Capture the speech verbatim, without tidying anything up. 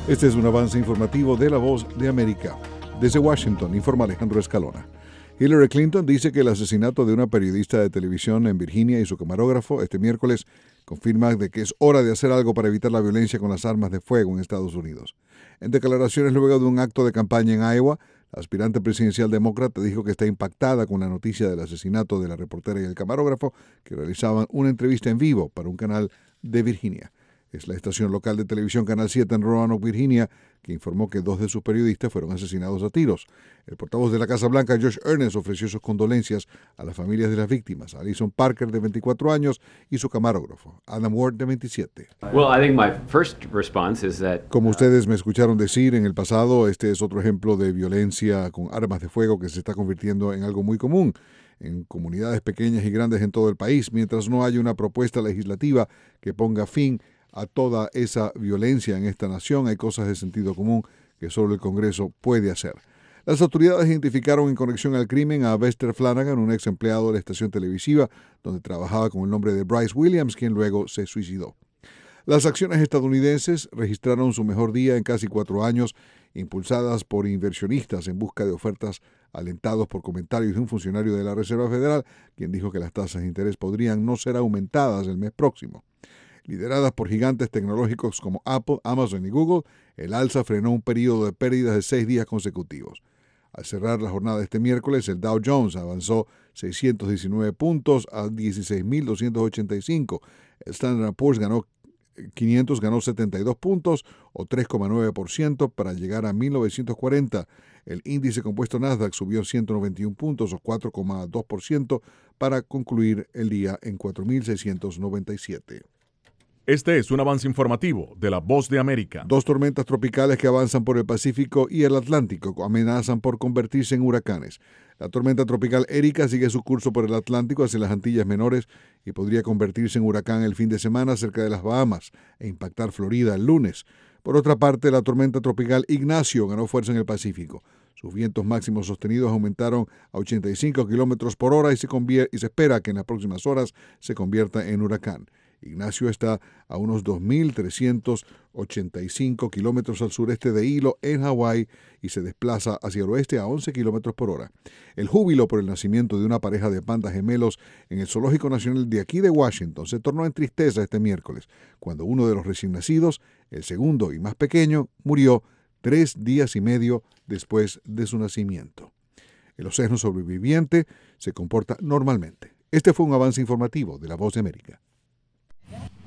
Este es un avance informativo de La Voz de América. Desde Washington, informa Alejandro Escalona. Hillary Clinton dice que el asesinato de una periodista de televisión en Virginia y su camarógrafo este miércoles confirma de que es hora de hacer algo para evitar la violencia con las armas de fuego en Estados Unidos. En declaraciones luego de un acto de campaña en Iowa, la aspirante presidencial demócrata dijo que está impactada con la noticia del asesinato de la reportera y el camarógrafo que realizaban una entrevista en vivo para un canal de Virginia. Es la estación local de televisión Canal siete en Roanoke, Virginia, que informó que dos de sus periodistas fueron asesinados a tiros. El portavoz de la Casa Blanca, Josh Earnest, ofreció sus condolencias a las familias de las víctimas, Alison Parker, de veinticuatro años, y su camarógrafo, Adam Ward, de veintisiete. Well, I think my first response is that, Como ustedes me escucharon decir en el pasado, este es otro ejemplo de violencia con armas de fuego que se está convirtiendo en algo muy común en comunidades pequeñas y grandes en todo el país, mientras no haya una propuesta legislativa que ponga fin a toda esa violencia en esta nación. Hay cosas de sentido común que solo el Congreso puede hacer. Las autoridades identificaron en conexión al crimen a Bester Flanagan, un ex empleado de la estación televisiva donde trabajaba con el nombre de Bryce Williams, quien luego se suicidó. Las acciones estadounidenses registraron su mejor día en casi cuatro años, impulsadas por inversionistas en busca de ofertas, alentados por comentarios de un funcionario de la Reserva Federal, quien dijo que las tasas de interés podrían no ser aumentadas el mes próximo. Lideradas por gigantes tecnológicos como Apple, Amazon y Google, el alza frenó un periodo de pérdidas de seis días consecutivos. Al cerrar la jornada este miércoles, el Dow Jones avanzó seiscientos diecinueve puntos a dieciséis mil doscientos ochenta y cinco. El Standard and Poor's ganó quinientos ganó setenta y dos puntos o tres coma nueve por ciento para llegar a mil novecientos cuarenta. El índice compuesto Nasdaq subió ciento noventa y un puntos o cuatro coma dos por ciento para concluir el día en cuatro mil seiscientos noventa y siete. Este es un avance informativo de La Voz de América. Dos tormentas tropicales que avanzan por el Pacífico y el Atlántico amenazan por convertirse en huracanes. La tormenta tropical Erika sigue su curso por el Atlántico hacia las Antillas Menores y podría convertirse en huracán el fin de semana cerca de las Bahamas e impactar Florida el lunes. Por otra parte, la tormenta tropical Ignacio ganó fuerza en el Pacífico. Sus vientos máximos sostenidos aumentaron a ochenta y cinco kilómetros por hora y se, convier- y se espera que en las próximas horas se convierta en huracán. Ignacio está a unos dos mil trescientos ochenta y cinco kilómetros al sureste de Hilo, en Hawái, y se desplaza hacia el oeste a once kilómetros por hora. El júbilo por el nacimiento de una pareja de pandas gemelos en el Zoológico Nacional de aquí de Washington se tornó en tristeza este miércoles, cuando uno de los recién nacidos, el segundo y más pequeño, murió tres días y medio después de su nacimiento. El océano sobreviviente se comporta normalmente. Este fue un avance informativo de La Voz de América.